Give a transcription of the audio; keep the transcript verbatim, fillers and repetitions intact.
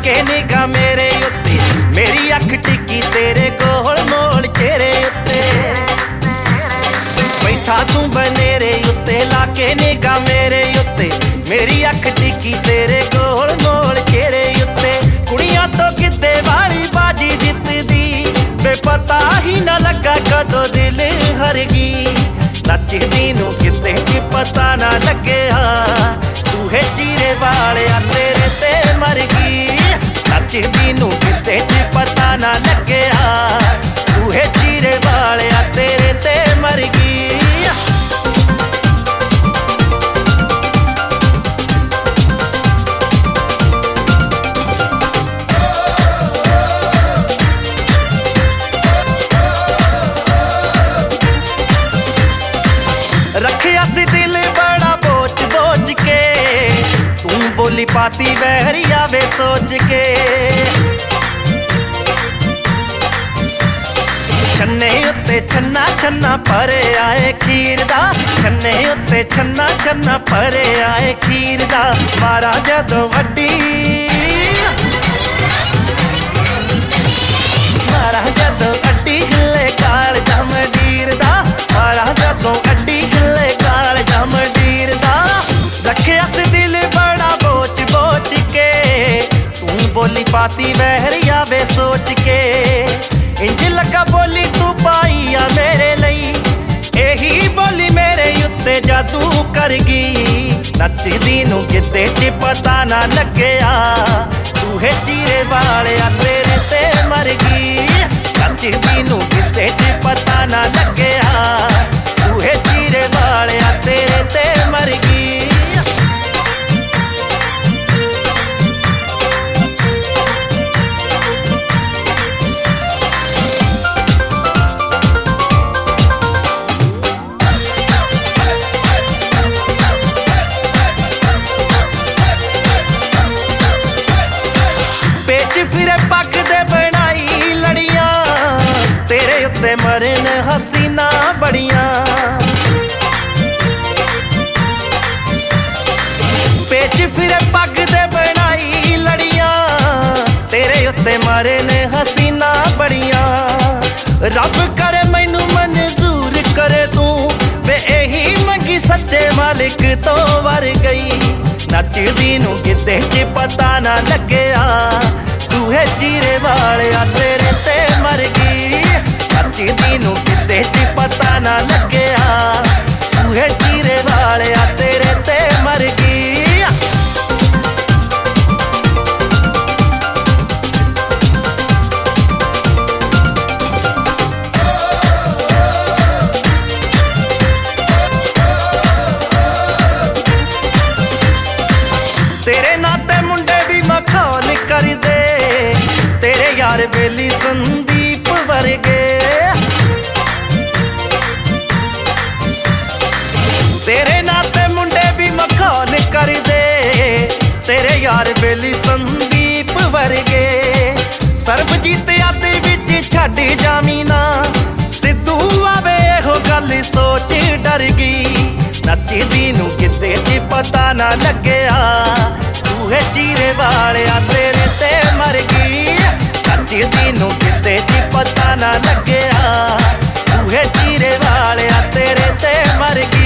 के निगाह मेरे उत्ते, मेरी अख टिकी तेरे कोल मोल चेहरे उत्ते। बैठा तू बनेरे उत्ते लाके निगाह मेरे उत्ते, मेरी अख टिकी तेरे कोल मोल चेहरे उत्ते। कुड़ियां तो किते वाली बाजी जितदी, बेपता ही ना लगा कदों दिल हर गई। नचदी नूं किते च पता ना लगे सूहे चीरे वालिया तेरे ते मर गई। नचदी नूं किते च पता ना लगे सूहे चीरे वालिया तेरे ते मर गई। रखिया सी दिल बड़ा बोझ बोझ के, तू बोली पाती बहरिया वे सोच के। छन्ने उत्ते छन्ना छन्ना भरे आए खीर दा, छन्ने उत्ते छन्ना छन्ना भरे आए खीर दा। मारा जदों वड्डी मारा जदों अड्डी हिले काल जमडीर दा, मारा जदों अड्डी हिले काल जमडीर दा। रखिया सी दिल बड़ा बोझ बोझ के, तू बोली पाती बहरिया वे सोच के। इंज लगा बोली तू पाई आ मेरे लई, यही बोली मेरे उत्ते जादू कर गई। नचदी नूं किते च पता ना लग्या सूहे चीरे वालिया तेरे ते मर गई। नचदी नूं किते च पता ना लग्या सूहे चीरे वालिया तेरे ते मर गई। फिरे पग दे बनाई लड़ियां, तेरे उत्ते मरन हसीना बड़ियां। पेच फिरे पग दे बनाई लड़ियां, तेरे उत्ते मरन हसीना बड़ियां। रब करे मैनू मंजूर करे तू, वे यही मंगी सच्चे मालिक तो वर गई। नचदी नूं किते च पता ना लग्या सूहे चीरे वालिया तेरे ते मर गई। नचदी नूं किते च पता ना लग्या सूहे चीरे वालिया तेरे ते मर गई। तेरे नाते मुंडे भी मखान कर दे, तेरे यार बेली संदीप वर्गे। तेरे नाते मुंडे भी मखान कर दे, तेरे यार बेली संदीप वर्गे। सरबजीत आदि विच छड्ड जामी ना, सिद्धू आवे हो गल सोच डर गई। नचदी नूं किते च पता ना लग्या सूहे चीरे वालिया तेरे ते मर गई। नचदी नूं किते च पता ना लग्या सूहे चीरे वालिया तेरे ते मर गई।